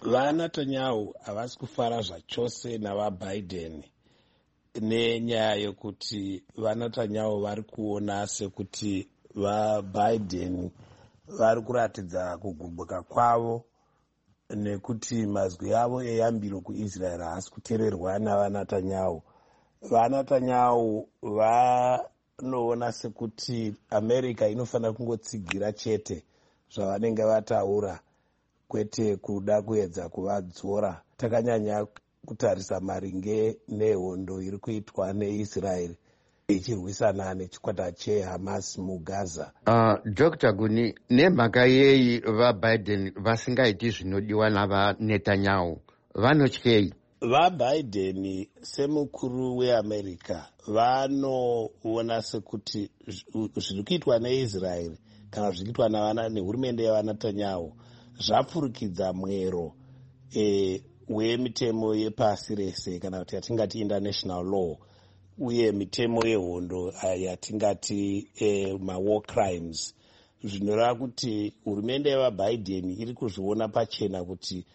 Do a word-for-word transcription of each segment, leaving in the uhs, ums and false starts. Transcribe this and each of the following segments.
vaNetanyahu havasi kufara zvachose navaBiden nenyaya yokuti vaNetanyahu vari kuona sekuti vaBiden vari kuratidza kugumbuka kwavo nekuti mazwi avo eyambiro kuIsrael haasi kuteererwa navaNetanyahu. VaNetanyahu vanoona sekuti America inofanira kungotsigira chete zvavanenge vataura, kwete kuda kuedza kuvadzora. Takanyanya kutarisa maringe nehondo iri kuitwa neIsrael ichirwisana nechikwata cheHamas muGaza. Uh, Doctor Guni, nemhaka yei vaBiden vasingaiti zvinodiwa navaNetanyahu vanotyei? VaBiden semukuru weAmerica vanoona sekuti zviri kuitwa neIsrael kana zviri kuitwa nehurumende yavaNetanyahu zvapfurikidza mwero e, wemitemo yepasi rese kana kuti yatingati international law, uye mitemo yehondo yatingati e, mawar crimes, zvinoreva kuti hurumende yavaBiden iri kuzviona pachena kuti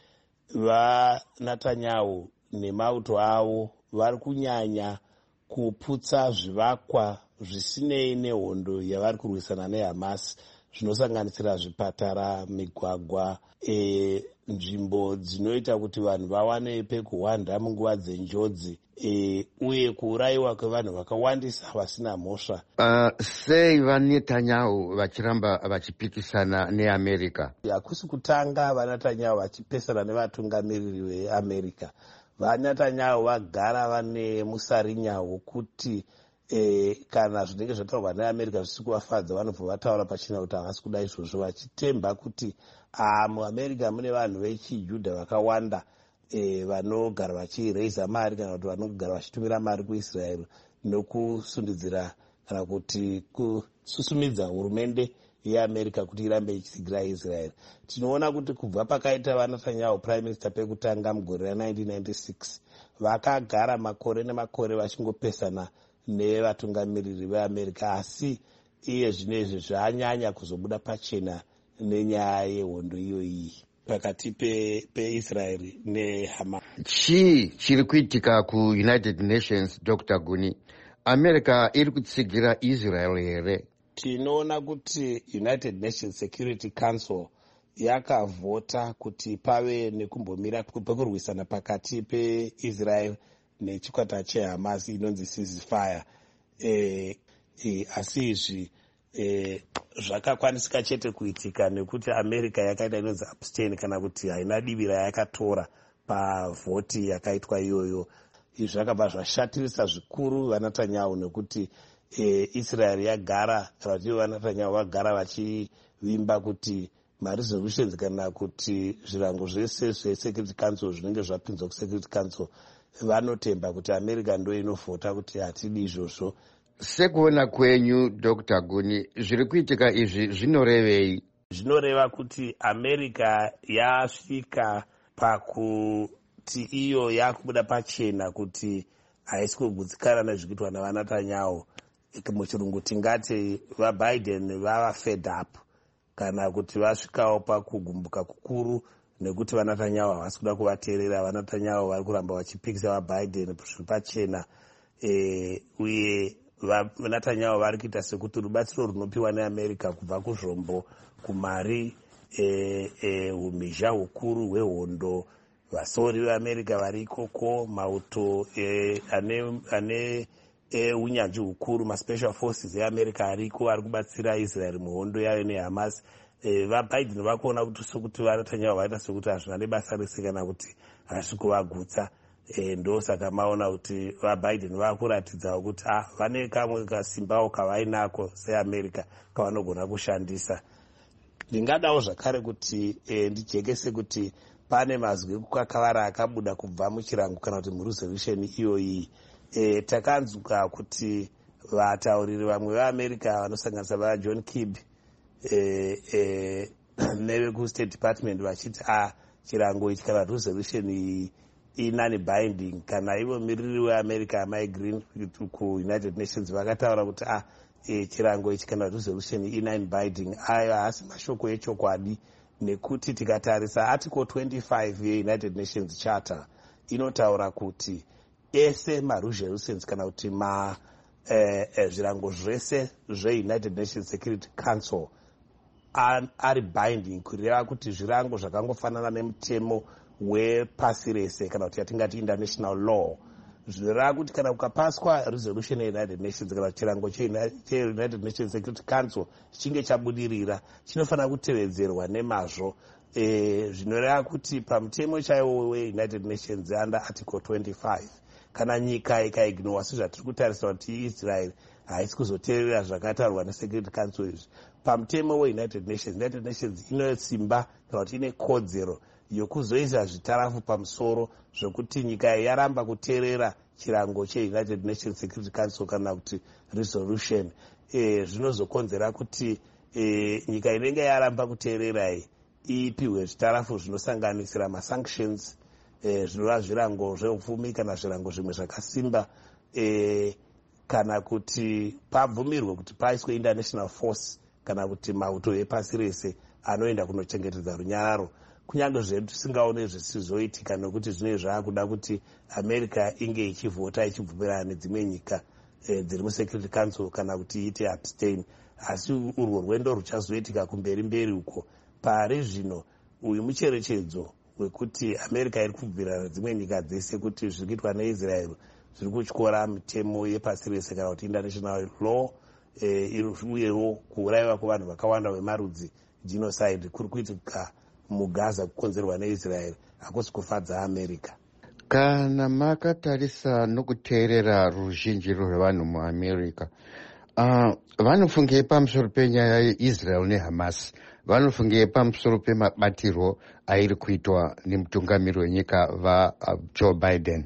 vaNetanyahu nemauto avo vari kunyanya kuputsa zvivakwa zvisinei nehondo yavari kurwisana neHamas, zvinosanganisira zvipatara, migwagwa, e, nzvimbo dzinoita kuti vanhu vawane pekuhwanda munguva dzenjodzi, e, uye kuurayiwa kwevanhu vakawandisa vasina mhosva. Uh, sei vaNetanyahu vachiramba vachipikisana neAmerica? Hakusi kutanga vaNetanyahu vachipesana nevatungamiriri veAmerica. VaNetanyahu vagara vane musarinya wokuti e, kana zvinenge zvataurwa neAmerica zvisi kuvafadza vanobva vataura pachina kuti havasi kuda izvozvo, vachitemba kuti ah, muAmerica mune vanhu vechijudha vakawanda e, vanogara vachiraisa mari kana kuti vanogara vachitumira mari kuIsrael nokusundidzira kana kuti kususumidza hurumende yeAmerica kuti irambe ichitsigira Israel. Tinoona kuti kubva pakaita vaNetanyahu prime minister pekutanga mugore ra1996 vakagara makore nemakore vachingopesana nevatungamiriri veAmerica, asi iye zvinezvi zvanyanya kuzobuda pachena nenyaya yehondo iyoyi pakati peIsrael pe neHamas. Chii chiri kuitika kuUnited Nations, Doctor Guni? America iri kutsigira Israel here? Tinoona kuti United Nations Security Council yakavhota kuti pave nekumbomira pekurwisana pakati peIsrael nechikwata cheHamas inonzi ceasefire. E, e, asi izvi e, zvakakwanisika chete kuitika nekuti America yakaita inonzi abstain kana kuti haina divi rayakatora pavhoti yakaitwa iyoyo. Izvi zvakabva zvashatirisa zvikuru vaNetanyahu nekuti e, Israel yagara kana kuti vaNetanyahu vagara vachivimba kuti maresolutions kana kuti zvirango zvese zveSecurity Council zvinenge zvapinzwa kuSecurity Council vanotemba kuti America ndo inovhota kuti hatidi izvozvo. Sekuona kwenyu, Doctor Guni, zviri kuitika izvi zvinorevei? Zvinoreva kuti America yasvika pakuti iyo yakubuda pachena kuti haisi kugutsikana nezvikuitwa navaNetanyahu. Muchirungu tingati vaBiden vava fed up kana kuti vasvikawo pakugumbuka kukuru nekuti vaNetanyahu havasi kuda kuvateerera. vaNetanyahu vari kuramba vachipikisa vaBiden zviri pachena, e, uye vaNetanyahu vari kuita sekuti rubatsiro runopiwa neAmerica kubva kuzvombo, kumari, e, e, umhizha hukuru hwehondo, vasori veAmerica vari ikoko, mauto e, ane, ane e, unyanzvi hukuru, maspecial forces eAmerica ariko ari kubatsira Israel muhondo yayo neHamas. E, vaBiden vakuona kuti sokuti vaNetanyahu vaita sekuti hazvina nebasa rese kana kuti hazvi kuvagutsa. E, ndo saka maona kuti vaBiden vakuratidzawo kuti ah, vane kamwe kasimbawo kavainako seAmerica kavanogona kushandisa. Ndingadawo zvakare kuti e, ndijekese kuti pane mazwi ekukakavara akabuda kubva muchirango kana kuti muresolution iyoyi. E, takanzwa kuti vatauriri vamwe veAmerica vanosanganisa vaJohn Kirby e, e, nevekuState Department vachiti ah, chirango ichi kana resolution iyi inani binding. Kana ivo miriri weAmerica Mike Green kuUnited Nations vakataura kuti ah, e, chirango ichi kana resolution inani binding. Ayo haasi mashoko echokwadi nekuti tikatarisa article twenty-five yeunited nations charter inotaura kuti ese maresolutions kana kuti ma eh, eh, zvirango zvese zveunited nations security council ari binding, kureva kuti zvirango zvakangofanana nemutemo wepasi rese kana kuti yatingati international law, zvinoreva kuti kana kukapaswa resolution yeunited nations kana chirango cheunited nations security council chinge chabudirira chinofanira kutevedzerwa nemazvo. E, zvinoreva kuti pamutemo chaiwo weunited nations under article twenty-five kana nyika ikaignora sezvatiri kutarisa kuti israel haisi kuzoteerera zvakatarwa nesecurity council izvi, pamutemo weunited nations united nations ine simba kana kuti ine kodzero yokuzoisa zvitarafu pamusoro zvokuti nyika yaramba kuteerera chirango cheunited nations security council kana kuti resolution, e, zvinozokonzera kuti e, nyika inenge yaramba kuteererai ipiwe zvitarafu zvinosanganisira masanctions, e, zvinova zvirango zveupfumi kana zvirango zvimwe zvakasimba, e, kana kuti pabvumirwe kuti paiswe international force kana kuti mauto epasi rese anoenda kunochengetedza runyararo, kunyange zvedu tisingaone zvisizoitika nekuti zvinenge zvaakuda kuti america inge ichivhota ichibvumirana nedzimwe nyika e, dziri musecurity council kana kuti iite abstain, asi urwo rwendo ruchazoitika kumberi mberi uko. Pari zvino uyu mucherechedzo wekuti america iri kubvumira nedzimwe nyika dzese kuti zviri kuitwa neisrael zviri kutyora mitemo yepasi rese kana kuti international law, e, uyewo kuurayiwa kwevanhu vakawanda vemarudzi genocide kuri kuitika mugaza kukonzerwa neisrael hakusi kufadza america. Kana makatarisa nokuteerera ruzhinji rwevanhu muamerica, uh, vanofungei pamusoro penyaya yeisrael nehamas? Vanofungei pamusoro pemabatirwo airi kuitwa nemutungamiri wenyika vajoe biden?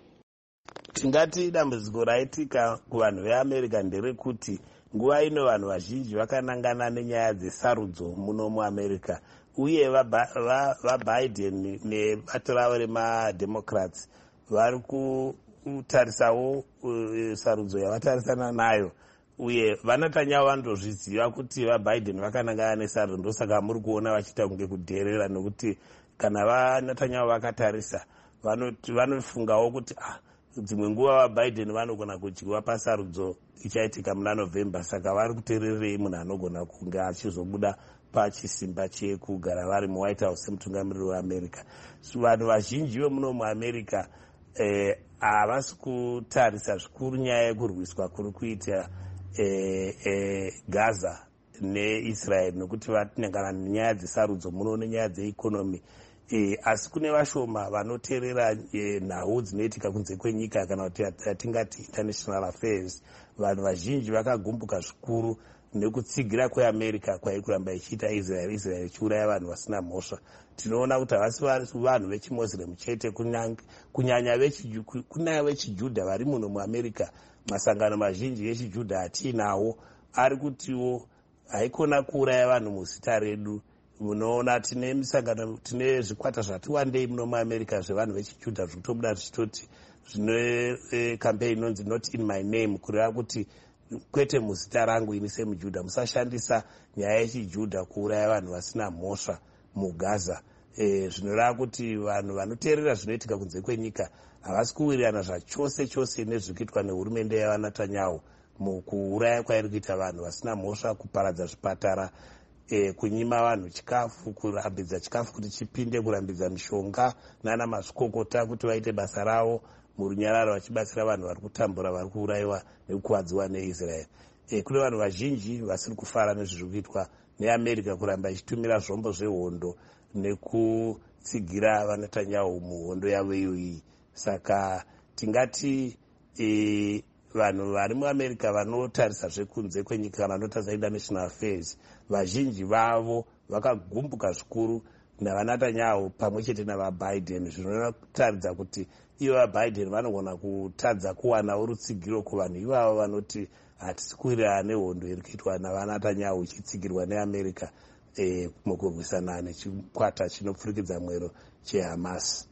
Tingati dambudziko raitika kuvanhu veamerica nderekuti nguva ino vanhu vazhinji vakanangana nenyaya dzesarudzo muno muamerica, uye vabiden nebato ravo remademocrats vari kutarisawo uh, sarudzo yavatarisana nayo, uye vanatanyawo vanotozviziva kuti vabiden vakanangana nesarudzo, ndosaka muri kuona vachiita kunge kudherera, nekuti kana vanatanyawo vakatarisa vanofungawo kuti ah, dzimwe nguva vabiden vanogona kudyiwa pasarudzo ichaitika muna november, saka vari kuteererei munhu anogona kunge achizobuda pachisimba chekugara vari muwhite house semutungamiriri weamerica. So vanhu vazhinji vemuno muamerica havasi eh, kutarisa zvikuru nyaya yekurwiswa kuri kuita eh, eh, gaza neisrael, nekuti vatinangana nenyaya dzesarudzo muno nenyaya dzeikonomi, e, asi kune vashoma vanoteerera e, nhau dzinoitika kunze kwenyika kana kuti atingati international affairs. Vanhu vazhinji vakagumbuka zvikuru nekutsigira kweamerica kwairi kuramba ichiita israel israel ichiuraya vanhu vasina mhosva. Tinoona kuti havasi vanhu vechimuslim chete, kunyanya kunaya vechijudha vari muno muamerica. Masangano mazhinji echijudha atiinawo ari kutiwo haikona kuuraya vanhu muzita redu. Munoona tine misangano, tine zvikwata zvati wandei muno muamerica zvevanhu vechijudha zviri kutobuda zvichitoti zvine e, campaign inonzi not in my name, kureva kuti kwete muzita rangu ini semujudha, musashandisa nyaya yechijudha kuuraya vanhu vasina mhosva mugaza. E, zvinoreva kuti vanhu vanoteerera zvinoitika kunze kwenyika havasi kuwirirana zvachose chose nezviri kuitwa nehurumende yavanatanyahu mukuuraya kwairi kuita vanhu vasina mhosva, kuparadza zvipatara, E, kunyima vanhu chikafu, kurambidza chikafu kuti chipinde, kurambidza mishonga nana mazvikokota kuti vaite basa ravo murunyararo vachibatsira vanhu vari kutambura, vari kuurayiwa nekukuwadziwa neisrael. E, kune vanhu vazhinji vasiri kufara nezviri kuitwa neamerica kuramba ichitumira zvombo zvehondo nekutsigira vanatanyahu muhondo yavo iyoyi. Saka tingati e, vanhu vari muamerica vanotarisa zvekunze kwenyika kana vanotarisa international affairs, vazhinji vavo vakagumbuka zvikuru navanatanyahu pamwe chete navabiden, zvinotaridza kuti ivo vabiden vanogona kutadza kuwanawo rutsigiro kuvanhu ivavo vanoti hatisi kuwirirana nehondo iri kuitwa navanatanyahu ichitsigirwa neamerica e, mukurwisana nechikwata chinopfurikidza mwero chehamas.